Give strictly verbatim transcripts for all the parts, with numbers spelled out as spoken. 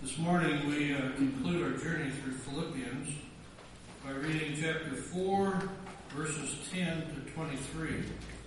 This morning we uh, conclude our journey through Philippians by reading chapter four, verses ten to twenty-three.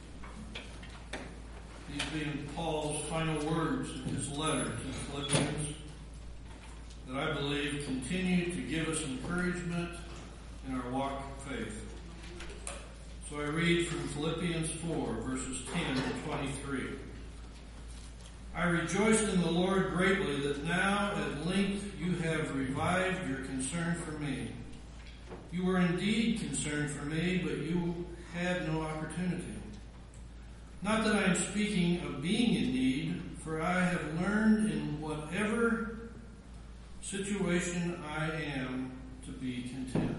These being Paul's final words in his letter to the Philippians that I believe continue to give us encouragement in our walk of faith. So I read from Philippians four, verses ten to twenty-three. I rejoiced in the Lord greatly that now at length you have revived your concern for me. You were indeed concerned for me, but you had no opportunity. Not that I am speaking of being in need, for I have learned in whatever situation I am to be content.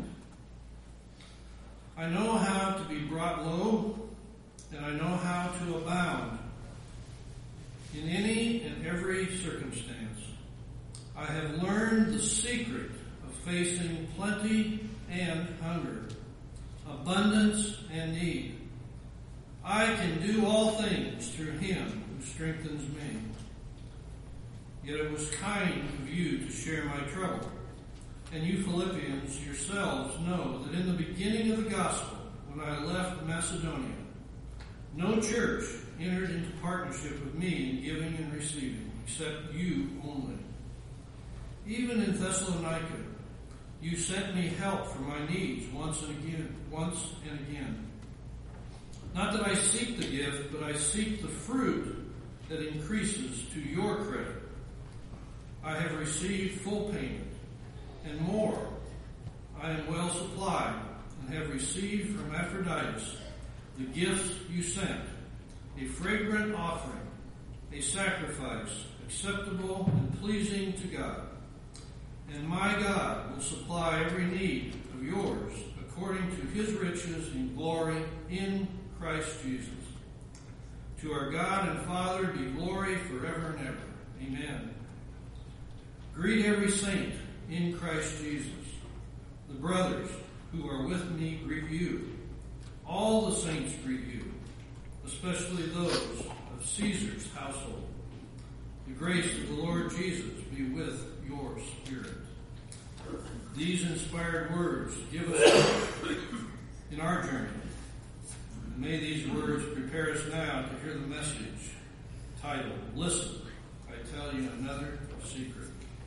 I know how to be brought low, and I know how to abound. In any and every circumstance, I have learned the secret of facing plenty and hunger, abundance and need. I can do all things through him who strengthens me. Yet it was kind of you to share my trouble. And you Philippians yourselves know that in the beginning of the gospel, when I left Macedonia, no church entered into partnership with me in giving and receiving, except you only. Even in Thessalonica, you sent me help for my needs once and again, once and again. Not that I seek the gift, but I seek the fruit that increases to your credit. I have received full payment and more. I am well supplied and have received from Epaphroditus the gifts you sent, a fragrant offering, a sacrifice acceptable and pleasing to God. And my God will supply every need of yours according to his riches in glory in Christ Jesus. To our God and Father be glory forever and ever. Amen. Greet every saint in Christ Jesus. The brothers who are with me greet you. All the saints greet you, especially those of Caesar's household. The grace of the Lord Jesus be with your spirit. These inspired words give us hope in our journey. And may these words prepare us now to hear the message titled, Listen, I Tell You Another Secret.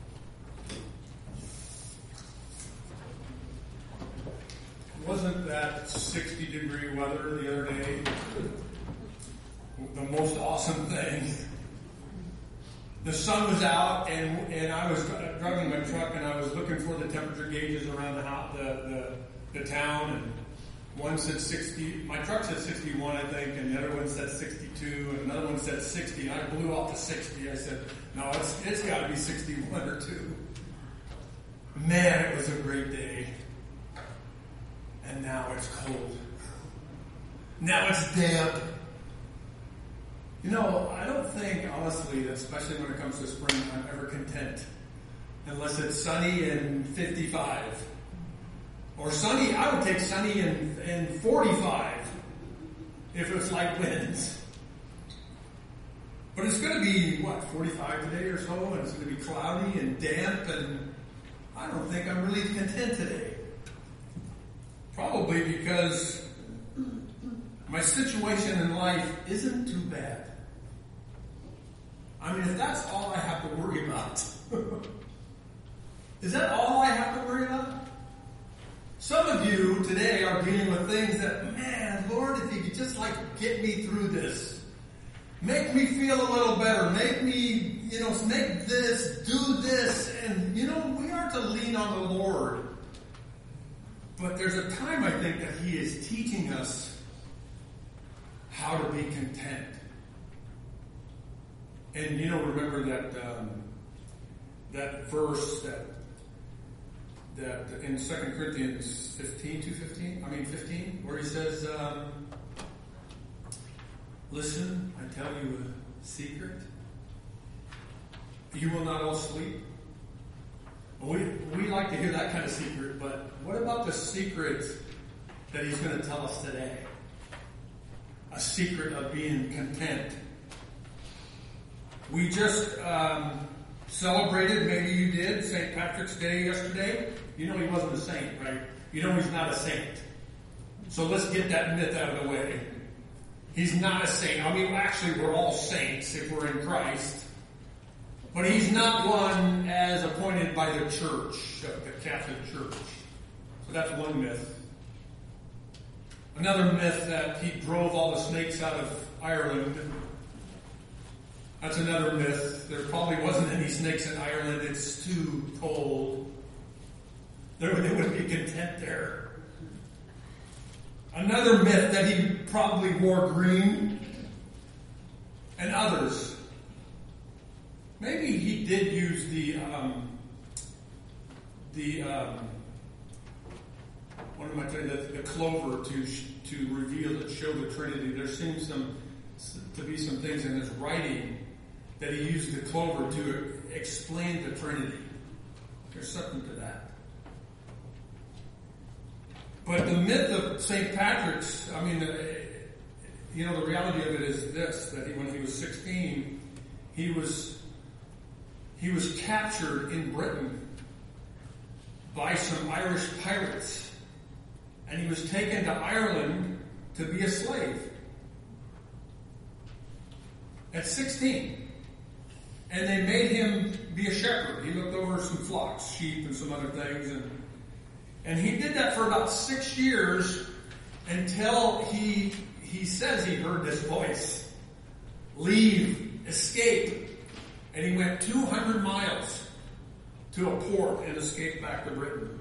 Wasn't that sixty degree weather the other day the most awesome thing? The sun was out, and and I was driving my truck, and I was looking for the temperature gauges around the house, the, the the town, and one said sixty. My truck said sixty-one, I think, and the other one said sixty-two, and another one said sixty. And I blew off to sixty. I said, "No, it's it's got to be sixty-one or two." Man, it was a great day. And now it's cold. Now it's damp. You know, I don't think, honestly, especially when it comes to spring, I'm ever content. Unless it's sunny and fifty-five. Or sunny, I would take sunny and, and forty-five. If it's like winds. But it's going to be, what, forty-five today or so? And it's going to be cloudy and damp. And I don't think I'm really content today. Probably because my situation in life isn't too bad. I mean, if that's all I have to worry about. Is that all I have to worry about? Some of you today are dealing with things that, man, Lord, if you could just like get me through this. Make me feel a little better. Make me, you know, make this, do this. And, you know, we are to lean on the Lord. But there's a time, I think, that he is teaching us how to be content. And, you know, remember that um, that verse that that in Second Corinthians fifteen, two fifteen, I mean fifteen, where he says, um, listen, I tell you a secret. You will not all sleep. We we like to hear that kind of secret, but what about the secret that he's going to tell us today? A secret of being content. We just um, celebrated, maybe you did, Saint Patrick's Day yesterday. You know he wasn't a saint, right? You know he's not a saint. So let's get that myth out of the way. He's not a saint. I mean, actually, we're all saints if we're in Christ. But he's not one as appointed by the church, the Catholic Church. So that's one myth. Another myth that he drove all the snakes out of Ireland. That's another myth. There probably wasn't any snakes in Ireland. It's too cold. They wouldn't be content there. Another myth that he probably wore green. And others. Maybe he did use the, um, the, um, what am I telling you, the, the clover to to reveal, to show the Trinity. There seems some to be some things in his writing that he used the clover to explain the Trinity. There's something to that. But the myth of Saint Patrick's, I mean, you know, the reality of it is this, that he, when he was sixteen, he was he was captured in Britain by some Irish pirates. And he was taken to Ireland to be a slave. At sixteen. And they made him be a shepherd. He looked over some flocks, sheep, and some other things. And, and he did that for about six years until he, he says he heard this voice. Leave, escape. And he went two hundred miles to a port and escaped back to Britain.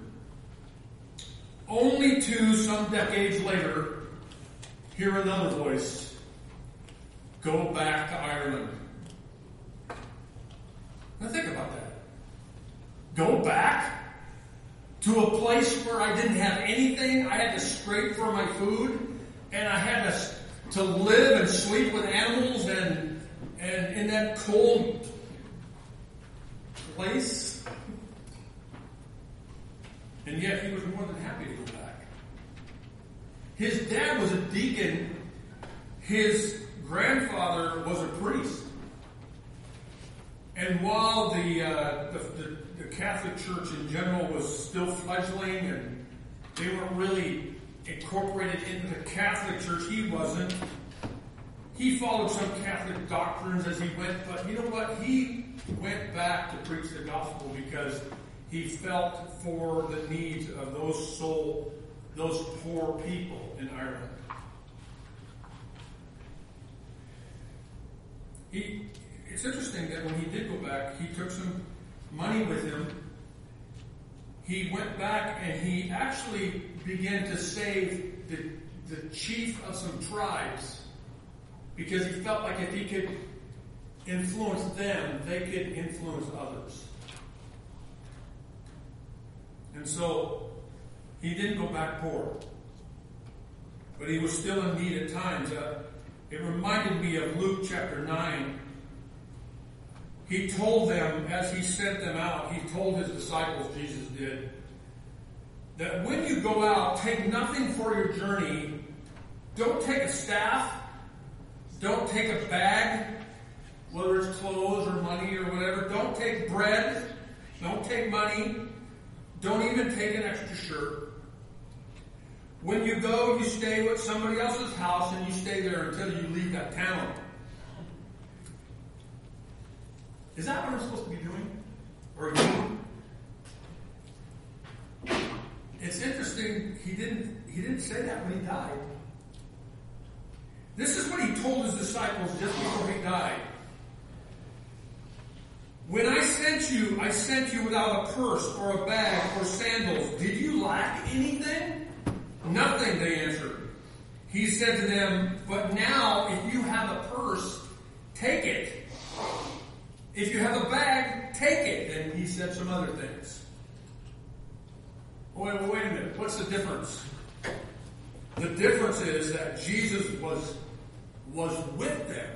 Only to, some decades later, hear another voice. Go back to Ireland. Now think about that. Go back to a place where I didn't have anything. I had to scrape for my food. And I had to, to live and sleep with animals and, and in that cold place. And yet he was more than happy to go back. His dad was a deacon. His grandfather was a priest. And while the, uh, the, the, the Catholic Church in general was still fledgling and they weren't really incorporated into the Catholic Church, he wasn't. He followed some Catholic doctrines as he went, but you know what? He went back to preach the gospel because he felt for the needs of those soul, those poor people in Ireland. He, it's interesting that when he did go back, he took some money with him. He went back and he actually began to save the, the chief of some tribes because he felt like if he could influence them, they could influence others. And so, he didn't go back poor. But he was still in need at times. Uh, it reminded me of Luke chapter nine. He told them, as he sent them out, he told his disciples, Jesus did, that when you go out, take nothing for your journey. Don't take a staff. Don't take a bag, whether it's clothes or money or whatever. Don't take bread. Don't take money. Don't even take an extra shirt. When you go, you stay with somebody else's house and you stay there until you leave that town. Is that what I'm supposed to be doing? Or you? It's interesting, he didn't he didn't say that when he died. This is what he told his disciples just before he died. When I sent you, I sent you without a purse or a bag or sandals. Did you lack anything? Nothing, they answered. He said to them, but now if you have a purse, take it. If you have a bag, take it. And he said some other things. Wait, wait a minute. What's the difference? The difference is that Jesus was, was with them.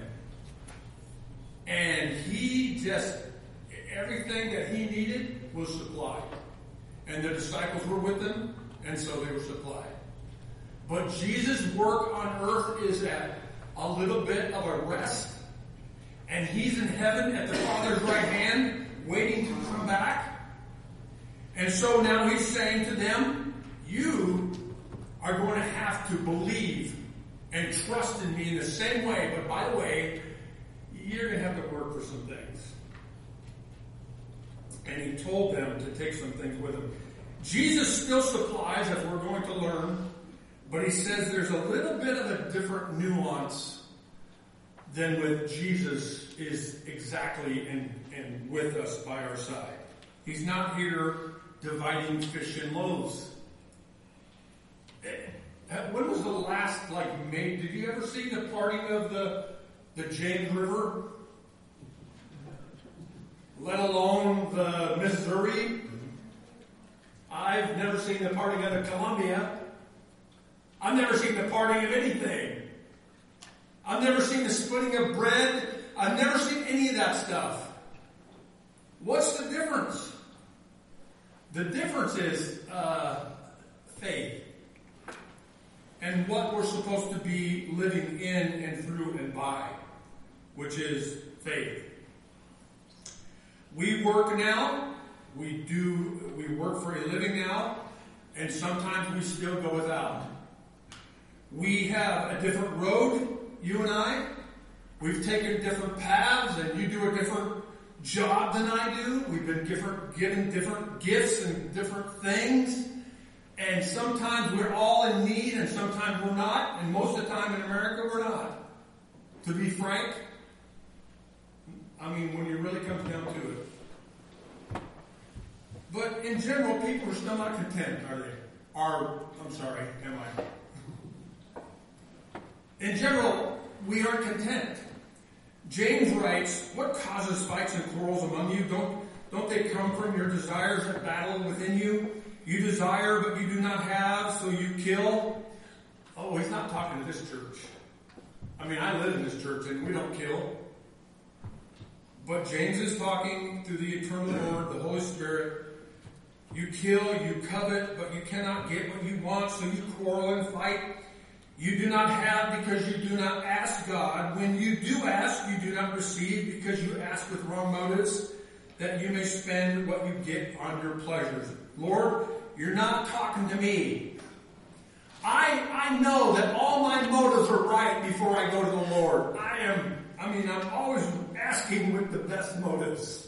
And he just, everything that he needed was supplied. And the disciples were with him, and so they were supplied. But Jesus' work on earth is at a little bit of a rest. And he's in heaven at the Father's right hand, waiting to come back. And so now he's saying to them, you are going to have to believe and trust in me in the same way. But by the way, you're going to have to work for some things. And he told them to take some things with him. Jesus still supplies, as we're going to learn, but he says there's a little bit of a different nuance than with Jesus is exactly in, in with us by our side. He's not here dividing fish and loaves. When was the last, like, May? Did you ever see the parting of the, the James River? Let alone the Missouri? I've never seen the parting of the Columbia. I've never seen the parting of anything. I've never seen the splitting of bread. I've never seen any of that stuff. What's the difference? The difference is uh, faith. And what we're supposed to be living in and through and by, which is faith. We work now, we do, we work for a living now, and sometimes we still go without. We have a different road, you and I. We've taken different paths, and you do a different job than I do. We've been different, given different gifts and different things. And sometimes we're all in need, and sometimes we're not. And most of the time in America, we're not. To be frank, I mean, when it really comes down to it. But in general, people are still not content, are they? Are, I'm sorry, am I? In general, we aren't content. James writes, what causes fights and quarrels among you? Don't, don't they come from your desires that battle within you? You desire, but you do not have, so you kill. Oh, he's not talking to this church. I mean, I live in this church, and we don't kill. But James is talking to the eternal Lord, the Holy Spirit. You kill, you covet, but you cannot get what you want, so you quarrel and fight. You do not have because you do not ask God. When you do ask, you do not receive because you ask with wrong motives, that you may spend what you get on your pleasures. Lord, you're not talking to me. I I know that all my motives are right before I go to the Lord. I am, I mean, I'm always asking with the best motives.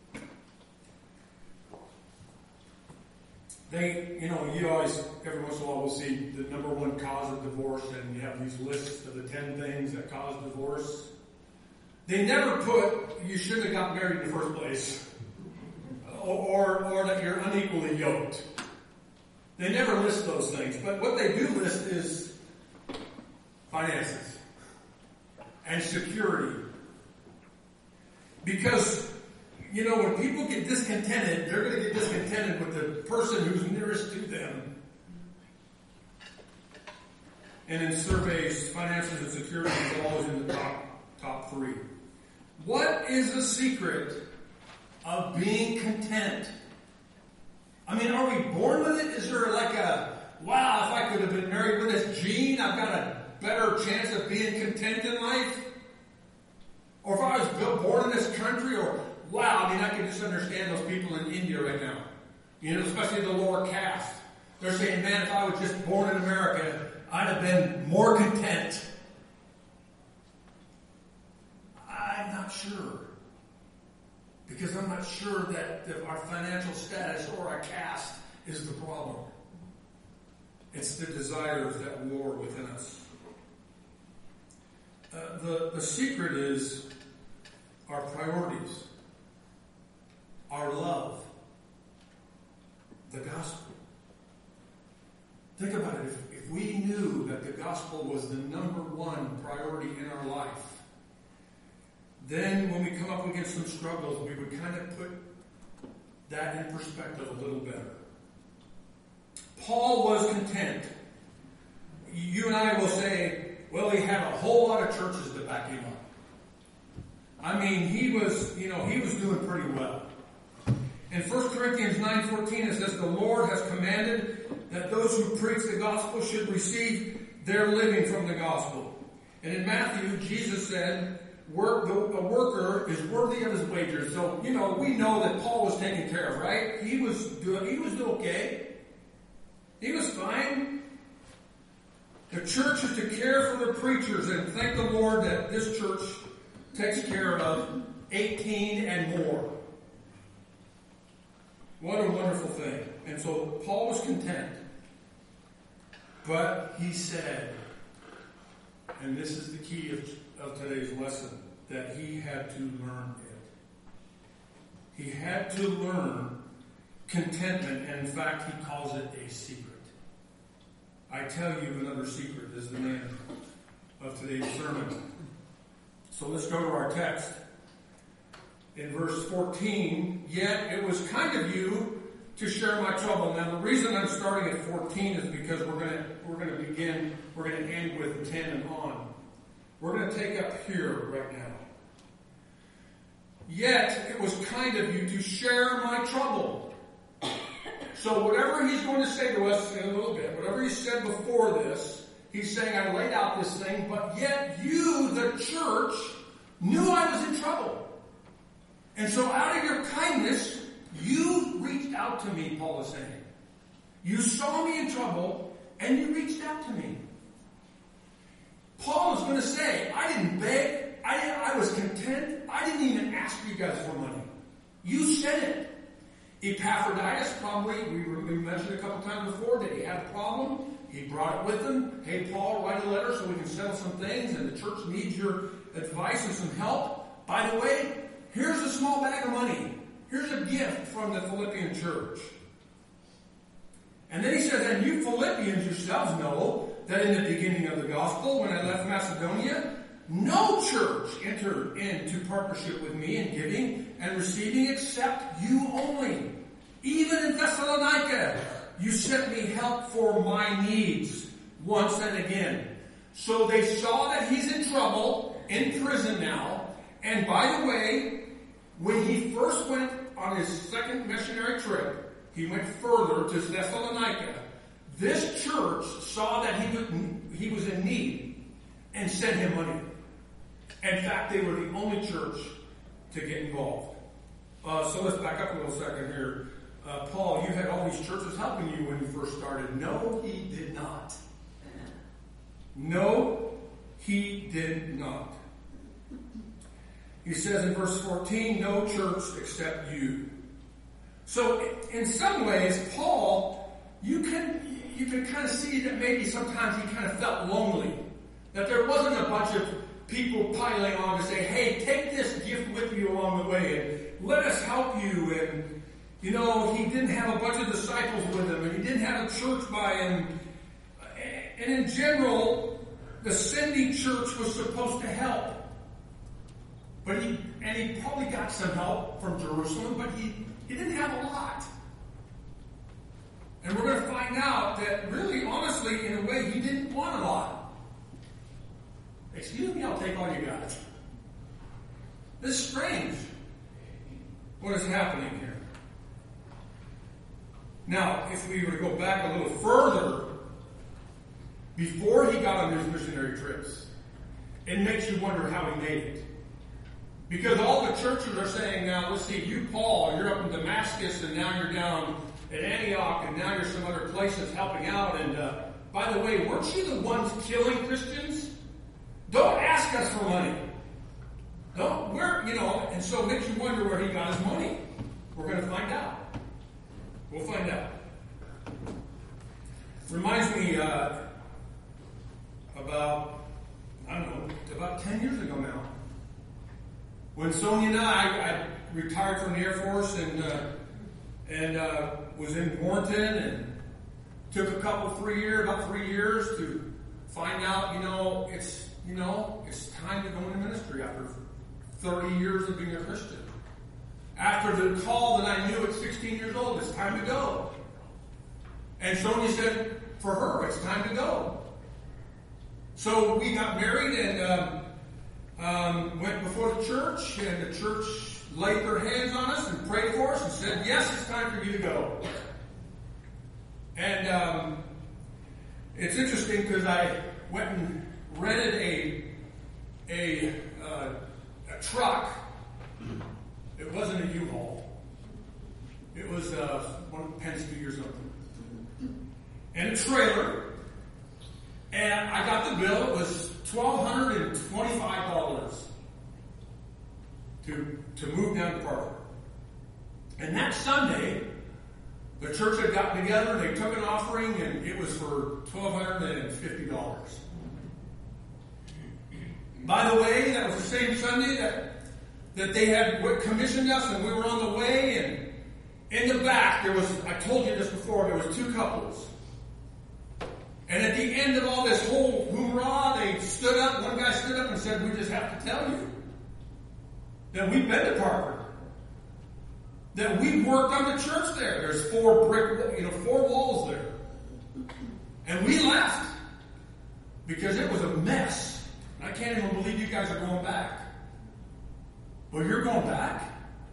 They, you know, you always, every once in a while we'll see the number one cause of divorce, and you have these lists of the ten things that cause divorce. They never put, you shouldn't have got married in the first place. Or, or that you're unequally yoked. They never list those things. But what they do list is finances and security. Because, you know, when people get discontented, they're going to get discontented with the person who's nearest to them. And in surveys, finances and security is always in the top, top three. What is the secret of being content? I mean, are we born with it? Is there like a, wow, if I could have been married with this gene, I've got a better chance of being content in life? Or if I was born in this country, or, wow, I mean, I can just understand those people in India right now. You know, especially the lower caste. They're saying, man, if I was just born in America, I'd have been more content. I'm not sure. Because I'm not sure that our financial status or our caste is the problem. It's the desires that war within us. Uh, the, the secret is our priorities, our love, the gospel. Think about it. If, if we knew that the gospel was the number one priority in our life, then when we come up against some struggles, we would kind of put that in perspective a little better. Paul was content. You and I will say, well, he had a whole lot of churches to back him up. I mean, he was, you know, he was doing pretty well. In First Corinthians nine fourteen, it says, the Lord has commanded that those who preach the gospel should receive their living from the gospel. And in Matthew, Jesus said, work, the, the worker is worthy of his wages. So, you know, we know that Paul was taken care of, right? He was doing, he was okay. He was fine. The church is to care for the preachers, and thank the Lord that this church takes care of eighteen and more. What a wonderful thing. And so Paul was content. But he said, and this is the key of, of today's lesson, that he had to learn it. He had to learn contentment, and in fact, he calls it a secret. I tell you another secret is the name of today's sermon. So let's go to our text. In verse fourteen, yet it was kind of you to share my trouble. Now the reason I'm starting at fourteen is because we're gonna we're gonna begin, we're gonna end with ten and on. We're gonna take up here right now. Yet it was kind of you to share my trouble. So whatever he's going to say to us in a little bit, whatever he said before this, he's saying, I laid out this thing, but yet you, the church, knew I was in trouble. And so out of your kindness, you reached out to me, Paul is saying. You saw me in trouble, and you reached out to me. Paul is going to say, I didn't beg, I, didn't, I was content, I didn't even ask you guys for money. You said it. Epaphroditus, probably, we, we mentioned a couple times before, that he had a problem. He brought it with him. Hey, Paul, write a letter so we can settle some things, and the church needs your advice and some help. By the way, here's a small bag of money. Here's a gift from the Philippian church. And then he says, and you Philippians yourselves know that in the beginning of the gospel, when I left Macedonia, no church entered into partnership with me in giving and receiving except you only. Even in Thessalonica, you sent me help for my needs once and again. So they saw that he's in trouble, in prison now. And by the way, when he first went on his second missionary trip, he went further to Thessalonica. This church saw that he was, he was in need and sent him money. In fact, they were the only church to get involved. Uh, so let's back up a little second here. Uh, Paul, you had all these churches helping you when you first started. No, he did not. No, he did not. He says in verse fourteen, no church except you. So in some ways, Paul, you can you can kind of see that maybe sometimes he kind of felt lonely. That there wasn't a bunch of people piling on to say, hey, take this gift with you along the way and let us help you. And, you know, he didn't have a bunch of disciples with him, and he didn't have a church by him. And in general, the sending church was supposed to help. But he, and he probably got some help from Jerusalem, but he, he didn't have a lot. And we're going to find out that really, honestly, in a way, he didn't want a lot. Excuse me, I'll take all you guys. This is strange. What is happening here? Now, if we were to go back a little further, before he got on his missionary trips, it makes you wonder how he made it. Because all the churches are saying now, let's see, you, Paul, you're up in Damascus, and now you're down at Antioch, and now you're some other places helping out. And uh, by the way, weren't you the ones killing Christians? Don't ask us for money. Don't, we're, you know, and so it makes you wonder where he got his money. We're going to find out. We'll find out. Reminds me uh, about, I don't know, about ten years ago now. When Sonia and I, I retired from the Air Force and uh, and uh, was in Warrenton and took a couple, three years, about three years to find out, you know, it's, you know, it's time to go into ministry after thirty years of being a Christian. After the call that I knew at sixteen years old, it's time to go. And Sonia said, for her, it's time to go. So we got married and um, um, went before the church, and the church laid their hands on us and prayed for us and said, yes, it's time for you to go. And um, it's interesting because I went and rented a a uh, truck. It wasn't a U-Haul. It was uh, one Penske or something. And a trailer. And I got the bill. It was one thousand two hundred twenty-five dollars to, to move down to Parker. And that Sunday, the church had gotten together, they took an offering, and it was for one thousand two hundred fifty dollars. By the way, that was the same Sunday that that they had commissioned us, and we were on the way, and in the back, there was, I told you this before, there was two couples. And at the end of all this whole hoorah, they stood up, one guy stood up and said, we just have to tell you that we've been to Parker. That we've worked on the church there. There's four brick, you know, four walls there. And we left because it was a mess. I can't even believe you guys are going back. Well, you're going back?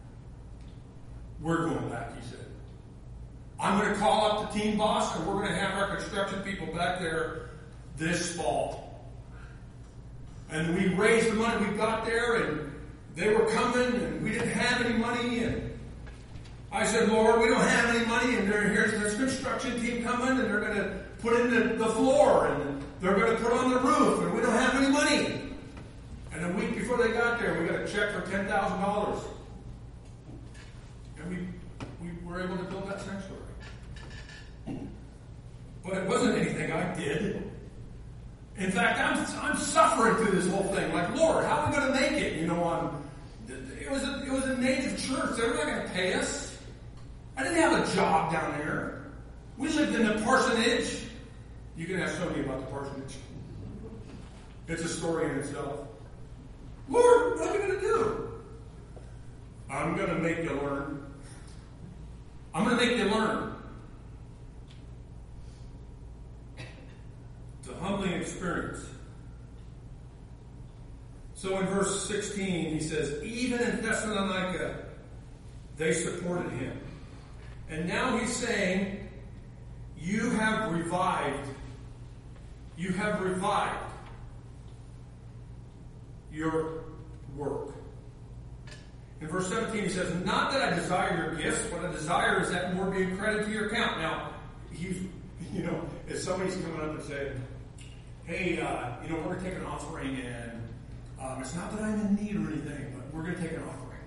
We're going back, he said. I'm going to call up the team boss, and we're going to have our construction people back there this fall. And we raised the money. We got there, and they were coming, and we didn't have any money. And I said, Lord, we don't have any money, and here's this construction team coming, and they're going to put in the, the floor, and they're going to put on the roof, and we don't have any money. And a week before they got there, we got a check for ten thousand dollars. And we we were able to build that sanctuary. But it wasn't anything I did. In fact, I'm I'm suffering through this whole thing. Like, Lord, how are we going to make it? You know, on it was a, it was a native church. They were not going to pay us. I didn't have a job down there. We lived in the parsonage. You can ask somebody about the parsonage. It's a story in itself. Lord, what are we going to do? I'm going to make you learn. I'm going to make you learn. It's a humbling experience. So in verse sixteen, he says, even in Thessalonica, they supported him. And now he's saying, you have revived. You have revived your work. In verse seventeen, he says, not that I desire your gifts, what I desire is that more be credited to your account. Now, he's, you know, if somebody's coming up and saying, hey, uh, you know, we're going to take an offering, and um, it's not that I'm in need or anything, but we're going to take an offering.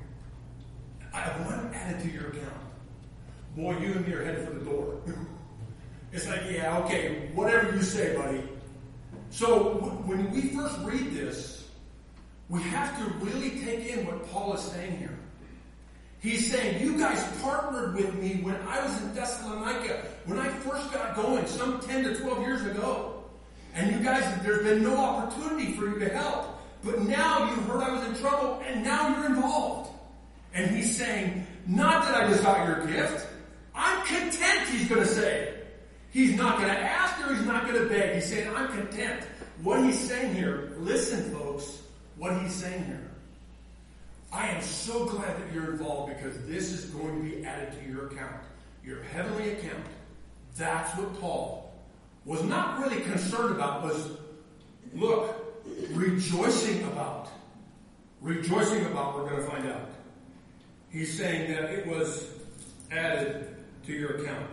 I want it added to your account. Boy, you and me are headed for the door. It's like, yeah, okay, whatever you say, buddy. So when we first read this, we have to really take in what Paul is saying here. He's saying, you guys partnered with me when I was in Thessalonica, when I first got going, some ten to twelve years ago. And you guys, there's been no opportunity for you to help. But now you heard I was in trouble, and now you're involved. And he's saying, not that I desire your gift. I'm content, he's going to say. He's not going to ask or he's not going to beg. He's saying, I'm content. What he's saying here, listen, folks, what he's saying here. I am so glad that you're involved because this is going to be added to your account, your heavenly account. That's what Paul was not really concerned about, was, look, rejoicing about. Rejoicing about, we're going to find out. He's saying that it was added to your account.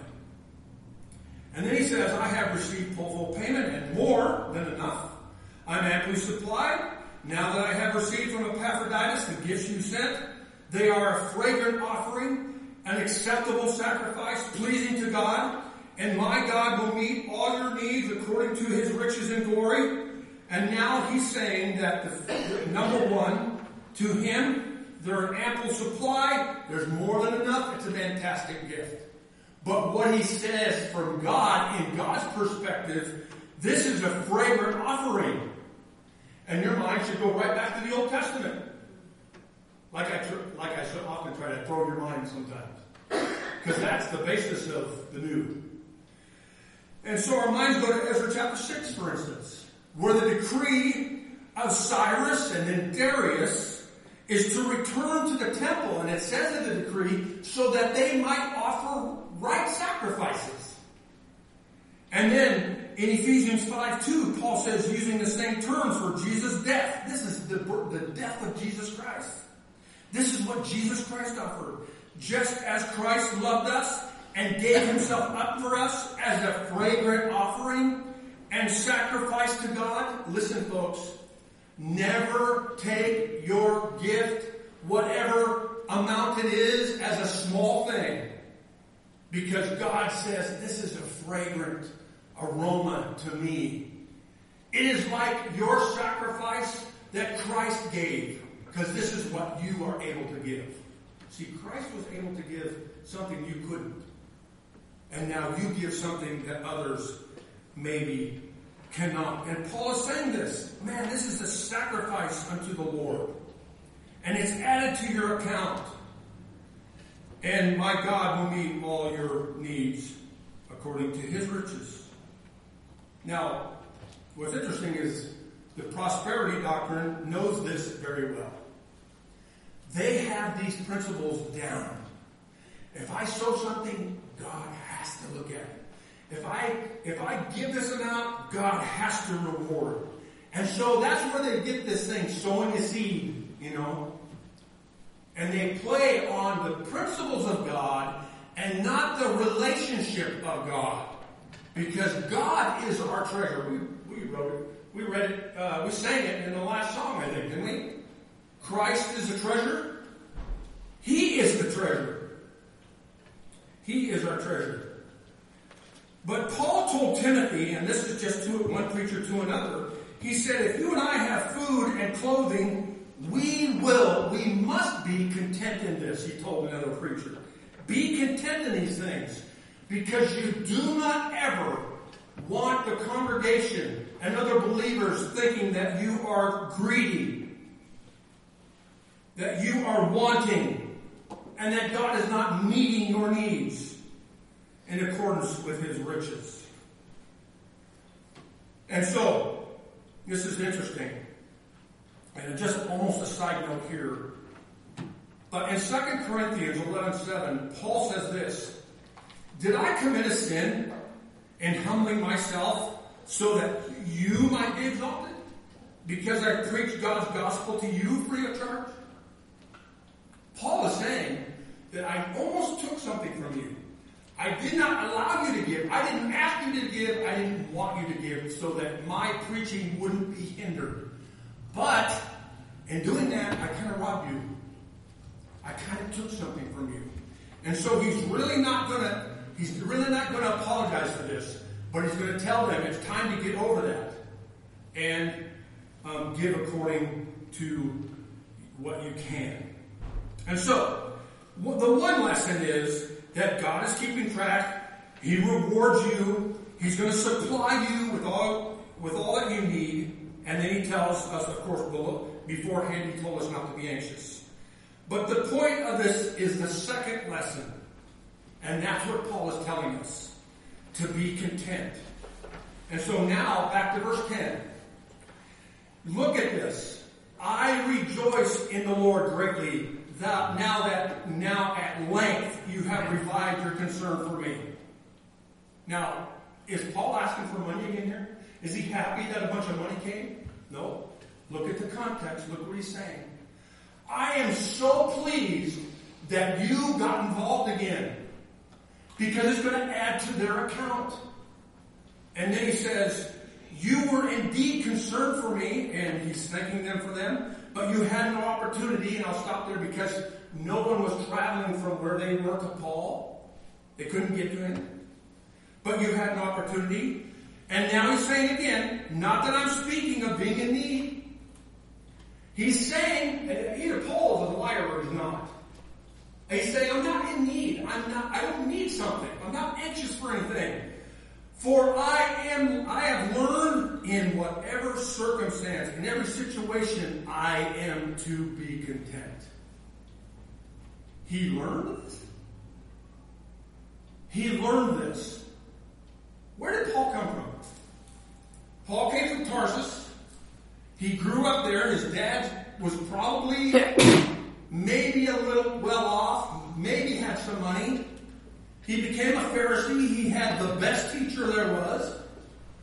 And then he says, I have received full payment and more than enough. I'm amply supplied. Now that I have received from Epaphroditus the gifts you sent, they are a fragrant offering, an acceptable sacrifice, pleasing to God. And my God will meet all your needs according to his riches and glory. And now he's saying that, the, number one, to him, there's an ample supply. There's more than enough. It's a fantastic gift. But what he says from God, in God's perspective, this is a fragrant offering. And your mind should go right back to the Old Testament. Like I, tr- like I so often try to throw your mind sometimes. Because that's the basis of the new. And so our minds go to Ezra chapter six, for instance, where the decree of Cyrus and then Darius is to return to the temple. And it says in the decree, so that they might offer right sacrifices. And then in Ephesians five two, Paul says, using the same terms for Jesus' death. This is the, the death of Jesus Christ. This is what Jesus Christ offered. Just as Christ loved us and gave himself up for us as a fragrant offering and sacrifice to God. Listen, folks, never take your gift, whatever amount it is, as a small thing. Because God says, this is a fragrant aroma to me. It is like your sacrifice that Christ gave, because this is what you are able to give. See, Christ was able to give something you couldn't. And now you give something that others maybe cannot. And Paul is saying this. Man, this is a sacrifice unto the Lord. And it's added to your account. And my God will meet all your needs according to his riches. Now, what's interesting is the prosperity doctrine knows this very well. They have these principles down. If I sow something, God has to look at it. If I if I give this amount, God has to reward it. And so that's where they get this thing, sowing a seed, you know. And they play on the principles of God and not the relationship of God. Because God is our treasure. We, we wrote it. We read it. Uh, we sang it in the last song, I think, didn't we? Christ is the treasure. He is the treasure. He is our treasure. But Paul told Timothy, and this is just to one preacher to another, he said, if you and I have food and clothing, we will, we must be content in this, he told another preacher. Be content in these things, because you do not ever want the congregation and other believers thinking that you are greedy, that you are wanting, and that God is not meeting your needs in accordance with his riches. And so, this is interesting. And just almost a side note here. But in Second Corinthians eleven seven, Paul says this, did I commit a sin in humbling myself so that you might be exalted? Because I preached God's gospel to you free of charge? Paul is saying that I almost took something from you. I did not allow you to give. I didn't ask you to give. I didn't want you to give so that my preaching wouldn't be hindered. But in doing that, I kind of robbed you. I kind of took something from you. And so he's really not going to, he's really not going to apologize for this. But he's going to tell them it's time to get over that. And um, give according to what you can. And so, the one lesson is that God is keeping track. He rewards you. He's going to supply you with all with all that you need. And then he tells us, of course, beforehand, he told us not to be anxious. But the point of this is the second lesson. And that's what Paul is telling us. To be content. And so now, back to verse ten. Look at this. I rejoice in the Lord greatly. That now that now at length you have revived your concern for me. Now, is Paul asking for money again here? Is he happy that a bunch of money came? No. Look at the context. Look what he's saying. I am so pleased that you got involved again, because it's going to add to their account. And then he says, you were indeed concerned for me, and he's thanking them for them. But you had no opportunity, and I'll stop there because no one was traveling from where they were to Paul. They couldn't get to him. But you had an opportunity. And now he's saying again, not that I'm speaking of being in need. He's saying, either Paul is a liar or he's not. He's saying, I'm not in need. I'm not, I don't need something. I'm not anxious for anything. For I am, I have learned in whatever circumstance, in every situation, I am to be content. He learned this. He learned this. Where did Paul come from? Paul came from Tarsus. He grew up there. His dad was probably maybe a little well off, maybe had some money. He became a Pharisee. He had the best teacher there was.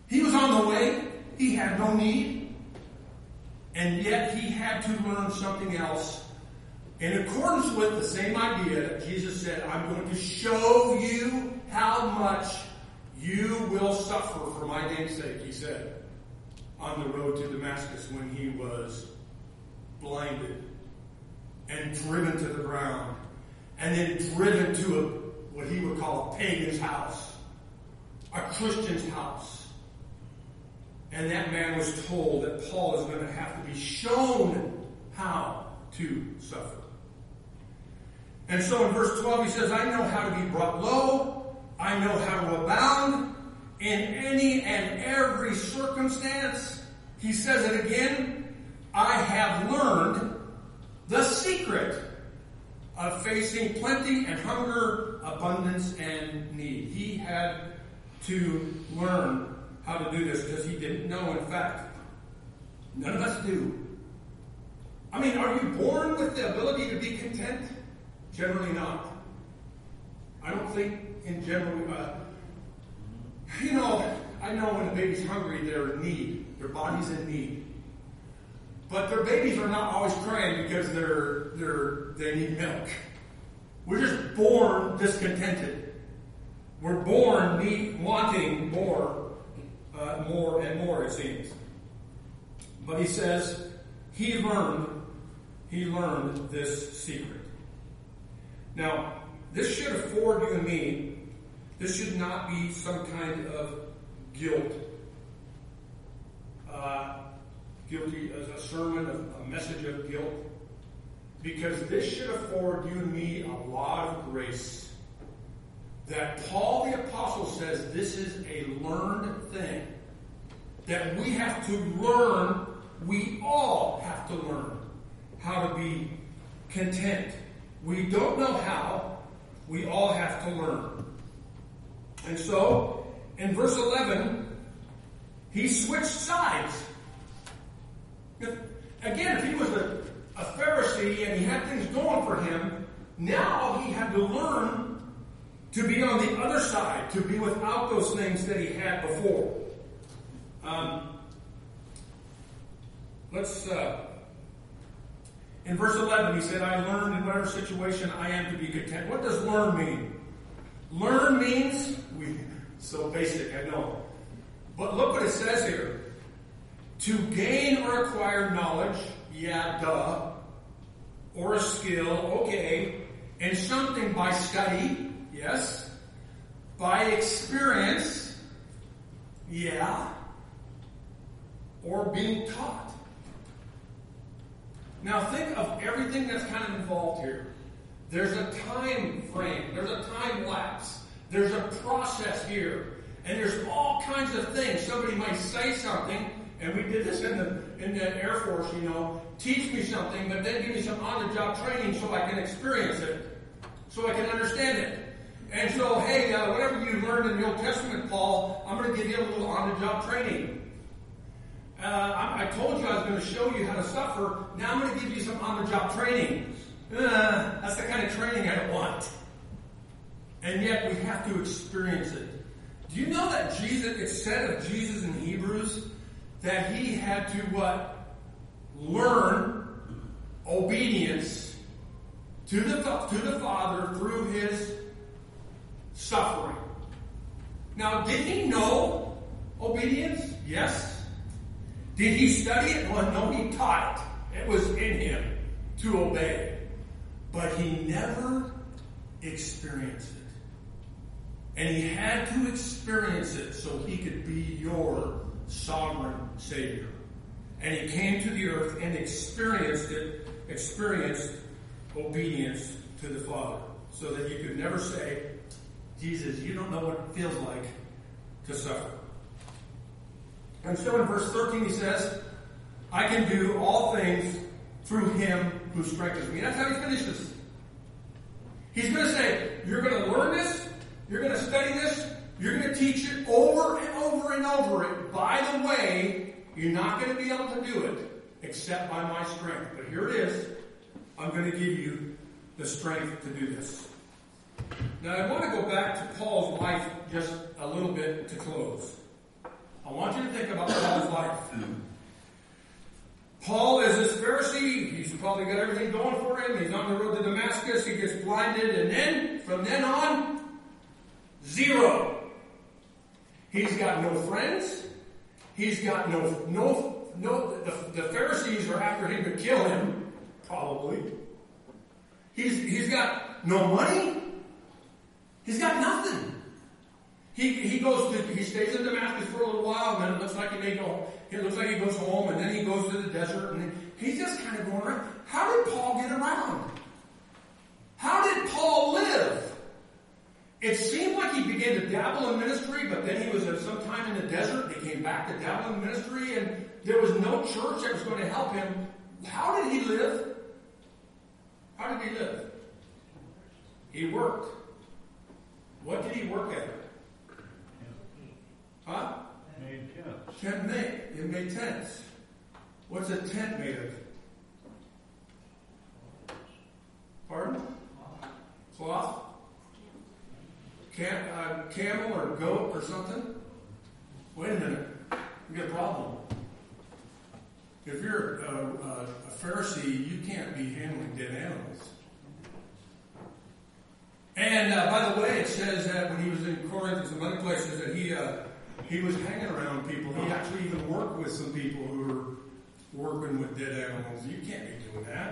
He was on the way. He had no need. And yet he had to learn something else in accordance with the same idea that Jesus said, I'm going to show you how much you will suffer for my name's sake, he said, on the road to Damascus when he was blinded and driven to the ground and then driven to a, what he would call a pagan's house, a Christian's house. And that man was told that Paul is going to have to be shown how to suffer. And so in verse twelve he says, I know how to be brought low. I know how to abound in any and every circumstance. He says it again. I have learned the secret of facing plenty and hunger, abundance and need. He had to learn how to do this because he didn't know. In fact, none of us do. I mean, are you born with the ability to be content? Generally not. I don't think in general, uh, you know, I know when a baby's hungry, they're in need. Their body's in need. But their babies are not always crying because they're, they're, they need milk. We're just born discontented. We're born need, wanting more, uh, more and more, it seems. But he says he learned, he learned this secret. Now, this should afford you and me, this should not be some kind of guilt. Uh, guilty as a sermon, a message of guilt. Because this should afford you and me a lot of grace. That Paul the Apostle says this is a learned thing. That we have to learn, we all have to learn how to be content. We don't know how, we all have to learn. And so, in verse eleven, he switched sides. Again, if he was a, a Pharisee and he had things going for him, now he had to learn to be on the other side, to be without those things that he had before. Um, let's, uh, in verse eleven, he said, I learned in whatever situation I am to be content. What does learn mean? Learn means, we so basic, I know. But look what it says here. To gain or acquire knowledge, yeah, duh. Or a skill, okay. And something by study, yes. By experience, yeah. Or being taught. Now think of everything that's kind of involved here. There's a time frame. There's a time lapse. There's a process here. And there's all kinds of things. Somebody might say something, and we did this in the in the Air Force, you know, teach me something, but then give me some on-the-job training so I can experience it, so I can understand it. And so, hey, uh, whatever you learned in the Old Testament, Paul, I'm going to give you a little on-the-job training. Uh, I, I told you I was going to show you how to suffer. Now I'm going to give you some on-the-job training. Uh, that's the kind of training I don't want. And yet we have to experience it. Do you know that Jesus, it said of Jesus in Hebrews, that he had to what? Learn obedience to the, to the Father through his suffering. Now, did he know obedience? Yes. Did he study it? Well, no, he taught it. It was in him to obey. But he never experienced it. And he had to experience it so he could be your sovereign Savior. And he came to the earth and experienced it, experienced obedience to the Father. So that you could never say, Jesus, you don't know what it feels like to suffer. And so in verse thirteen he says, I can do all things through him who strengthens me. That's how he finishes. He's going to say, you're going to learn this, you're going to study this, you're going to teach it over and over and over it. By the way, you're not going to be able to do it except by my strength. But here it is. I'm going to give you the strength to do this. Now I want to go back to Paul's life just a little bit to close. I want you to think about Paul's life. Paul is this Pharisee. He's probably got everything going for him. He's on the road to Damascus. He gets blinded. And then, from then on, zero. He's got no friends. He's got no, no, no, the, the Pharisees are after him to kill him, probably. He's, he's got no money. He's got nothing. He, he goes to, he stays in Damascus for a little while, and then it looks like he may go, it looks like he goes home, and then he goes to the desert, and he's just kind of going around. How did Paul get around? How did Paul live? It seemed like he began to dabble in ministry, but then he was at some time in the desert, and he came back to dabble in ministry, and there was no church that was going to help him. How did he live? How did he live? He worked. What did he work at? Huh? Made tents. Tent made. He made tents. What's a tent made of? Pardon? Cloth? Cam, uh, camel or goat or something? Wait a minute. You got a problem. If you're a, a, a Pharisee, you can't be handling dead animals. And uh, by the way, it says that when he was in Corinth and some other places that he uh, he was hanging around people. He actually even worked with some people who were working with dead animals. You can't be doing that.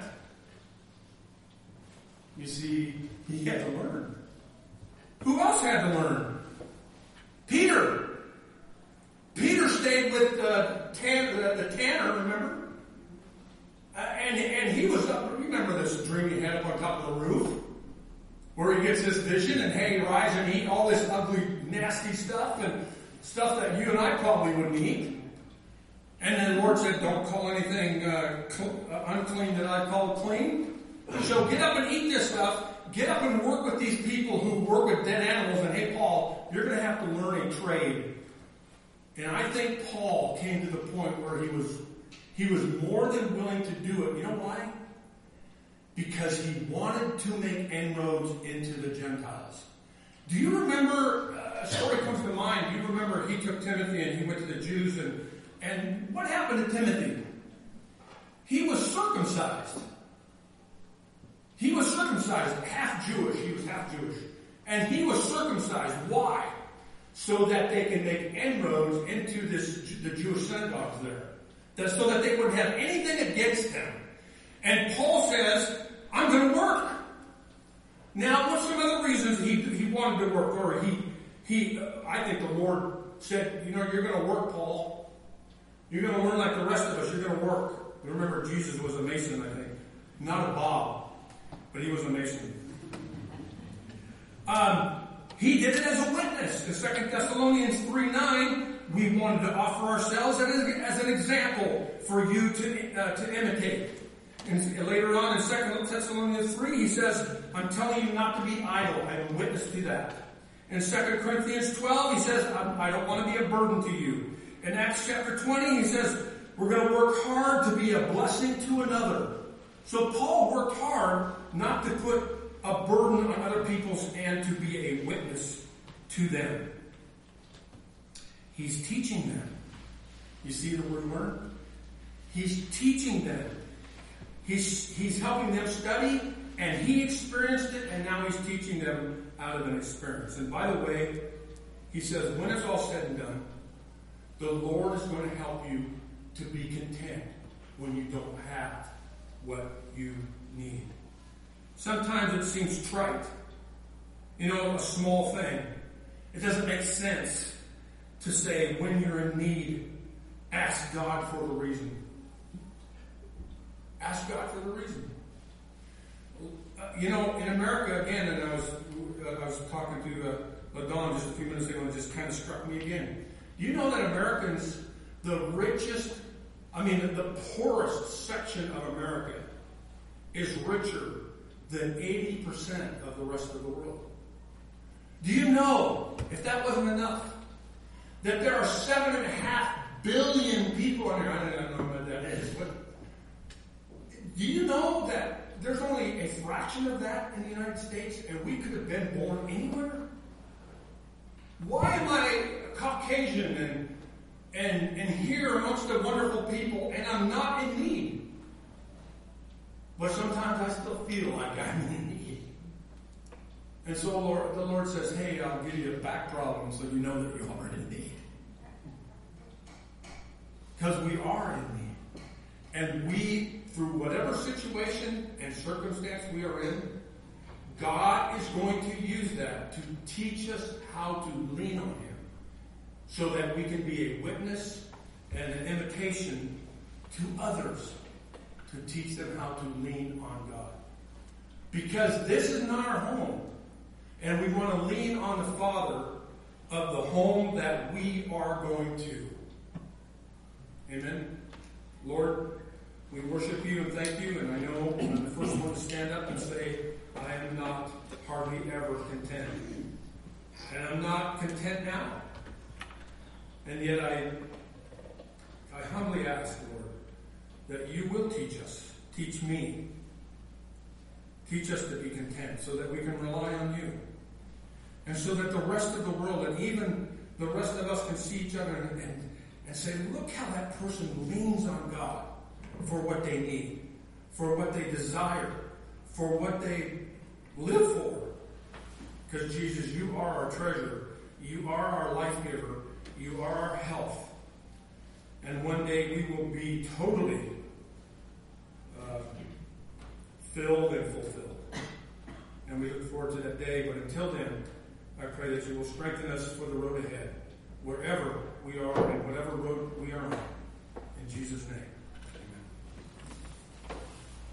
You see, he had to learn. Who else had to learn? Peter. Peter stayed with uh, Tan, uh, the tanner, remember? Uh, and, and he was up, remember this dream he had up on top of the roof? Where he gets this vision and hey, rise and eat all this ugly, nasty stuff and stuff that you and I probably wouldn't eat. And then the Lord said, don't call anything uh, cl- uh, unclean that I call clean. So get up and eat this stuff. Get up and work with these people who work with dead animals. And hey, Paul, you're going to have to learn a trade. And I think Paul came to the point where he was he was more than willing to do it. You know why? Because he wanted to make inroads into the Gentiles. Do you remember, uh, a story comes to mind, do you remember he took Timothy and he went to the Jews and, and what happened to Timothy? He was circumcised. He was circumcised, half Jewish, he was half Jewish. And he was circumcised. Why? So that they can make inroads into this, the Jewish synagogues there. That, so that they wouldn't have anything against them. And Paul says, I'm going to work. Now, what's some other reasons he he wanted to work? Or he, he uh, I think the Lord said, you know, you're going to work, Paul. You're going to learn like the rest of us. You're going to work. Remember, Jesus was a mason, I think. Not a Bob, but he was a mason. Um, he did it as a witness. In Second Thessalonians three nine, we wanted to offer ourselves as an example for you to, uh, to imitate. And later on in Second Thessalonians three, he says, I'm telling you not to be idle. I am a witness to that. In Second Corinthians twelve, he says, I don't want to be a burden to you. In Acts chapter twenty, he says, we're going to work hard to be a blessing to another. So Paul worked hard not to put a burden on other people's and to be a witness to them. He's teaching them. You see the word learn? He's teaching them. He's, he's helping them study, and he experienced it, and now he's teaching them out of an experience. And by the way, he says, when it's all said and done, the Lord is going to help you to be content when you don't have what you need. Sometimes it seems trite. You know, a small thing. It doesn't make sense to say, when you're in need, ask God for the reason. Ask God for the reason. Uh, you know, in America, again, and I was uh, I was talking to uh, LaDawn just a few minutes ago, and it just kind of struck me again. Do you know that Americans, the richest, I mean, the, the poorest section of America is richer than eighty percent of the rest of the world? Do you know, if that wasn't enough, that there are seven and a half billion people on here? I don't know what that is, but do you know that there's only a fraction of that in the United States, and we could have been born anywhere? Why am I Caucasian and and, and here amongst the wonderful people, and I'm not in need. But sometimes I still feel like I'm in need. And so Lord, the Lord says, hey, I'll give you a back problem so you know that you are in need. Because we are in need. And we, through whatever situation and circumstance we are in, God is going to use that to teach us how to lean on Him so that we can be a witness and an imitation to others to teach them how to lean on God. Because this is not our home. And we want to lean on the Father of the home that we are going to. Amen. Lord, we worship you and thank you, and I know I'm the first one to stand up and say, I am not hardly ever content. And I'm not content now. And yet I, I humbly ask, Lord, that you will teach us, teach me, teach us to be content so that we can rely on you. And so that the rest of the world and even the rest of us can see each other and, and, and say, look how that person leans on God for what they need, for what they desire, for what they live for. Because Jesus, you are our treasure. You are our life giver. You are our health. And one day we will be totally uh, filled and fulfilled. And we look forward to that day. But until then, I pray that you will strengthen us for the road ahead, wherever we are and whatever road we are on. In Jesus' name.